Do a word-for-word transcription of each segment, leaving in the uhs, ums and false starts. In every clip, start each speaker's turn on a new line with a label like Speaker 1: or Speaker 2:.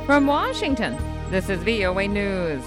Speaker 1: From Washington, this is V O A News.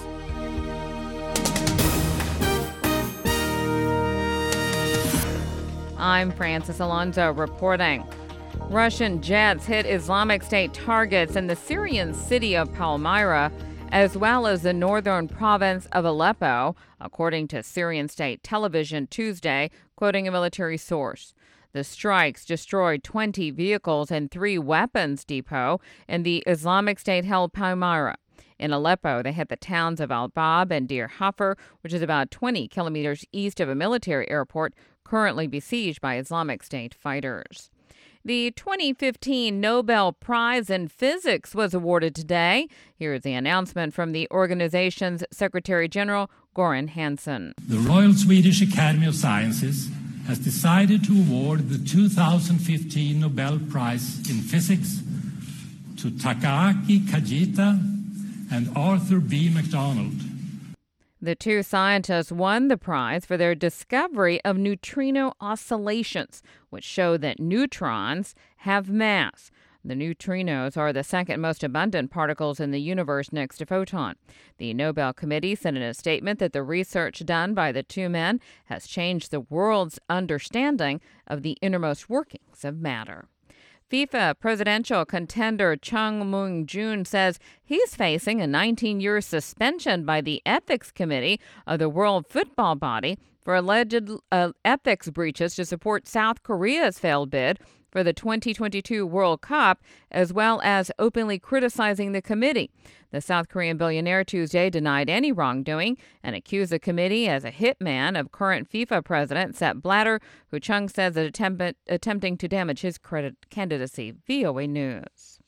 Speaker 1: I'm Francis Alonso reporting. Russian jets hit Islamic State targets in the Syrian city of Palmyra, as well as the northern province of Aleppo, according to Syrian state television Tuesday, quoting a military source. The strikes destroyed twenty vehicles and three weapons depots in the Islamic State-held Palmyra. In Aleppo, they hit the towns of Al-Bab and Deir Hafer, which is about twenty kilometers east of a military airport currently besieged by Islamic State fighters. The twenty fifteen Nobel Prize in Physics was awarded today. Here is the announcement from the organization's Secretary General, Göran Hansson.
Speaker 2: The Royal Swedish Academy of Sciences has decided to award the two thousand fifteen Nobel Prize in Physics to Takaaki Kajita and Arthur B. MacDonald.
Speaker 1: The two scientists won the prize for their discovery of neutrino oscillations, which show that neutrons have mass. The neutrinos are the second most abundant particles in the universe next to photon. The Nobel Committee said in a statement that the research done by the two men has changed the world's understanding of the innermost workings of matter. FIFA presidential contender Chung Moon-jun says he's facing a nineteen-year suspension by the ethics committee of the World Football Body for alleged uh, ethics breaches to support South Korea's failed bid for the twenty twenty-two World Cup, as well as openly criticizing the committee. The South Korean billionaire Tuesday denied any wrongdoing and accused the committee as a hitman of current FIFA president Sepp Blatter, who Chung says is attempt- attempting to damage his credit candidacy. V O A News.